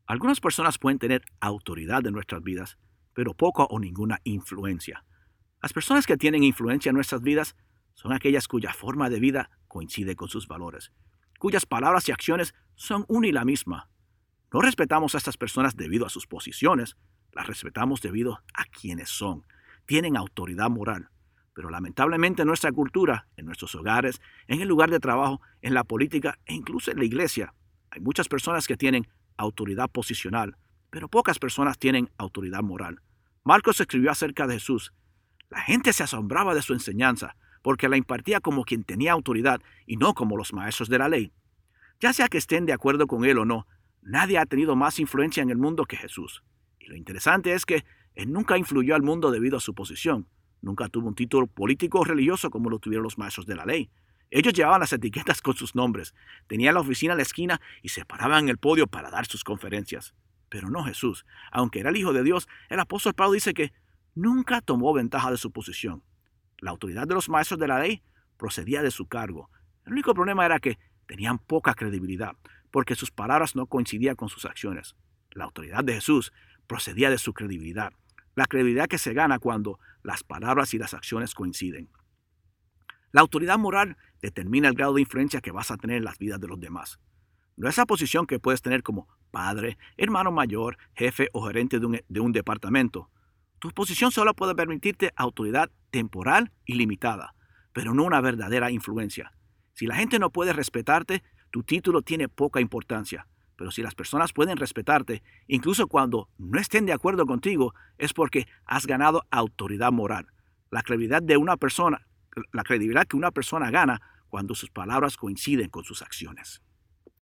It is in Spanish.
Algunas personas pueden tener autoridad en nuestras vidas, pero poca o ninguna influencia. Las personas que tienen influencia en nuestras vidas son aquellas cuya forma de vida coincide con sus valores, cuyas palabras y acciones son una y la misma. No respetamos a estas personas debido a sus posiciones, las respetamos debido a quienes son. Tienen autoridad moral. Pero lamentablemente en nuestra cultura, en nuestros hogares, en el lugar de trabajo, en la política e incluso en la iglesia, hay muchas personas que tienen autoridad posicional, pero pocas personas tienen autoridad moral. Marcos escribió acerca de Jesús. La gente se asombraba de su enseñanza, porque la impartía como quien tenía autoridad y no como los maestros de la ley. Ya sea que estén de acuerdo con él o no, nadie ha tenido más influencia en el mundo que Jesús. Y lo interesante es que él nunca influyó al mundo debido a su posición. Nunca tuvo un título político o religioso como lo tuvieron los maestros de la ley. Ellos llevaban las etiquetas con sus nombres, tenían la oficina en la esquina y se paraban en el podio para dar sus conferencias. Pero no Jesús. Aunque era el Hijo de Dios, el apóstol Pablo dice que nunca tomó ventaja de su posición. La autoridad de los maestros de la ley procedía de su cargo. El único problema era que tenían poca credibilidad, porque sus palabras no coincidían con sus acciones. La autoridad de Jesús procedía de su credibilidad, la credibilidad que se gana cuando las palabras y las acciones coinciden. La autoridad moral determina el grado de influencia que vas a tener en las vidas de los demás. No esa posición que puedes tener como padre, hermano mayor, jefe o gerente de un departamento. Tu posición solo puede permitirte autoridad temporal y limitada, pero no una verdadera influencia. Si la gente no puede respetarte, tu título tiene poca importancia. Pero si las personas pueden respetarte, incluso cuando no estén de acuerdo contigo, es porque has ganado autoridad moral. La credibilidad que una persona gana cuando sus palabras coinciden con sus acciones.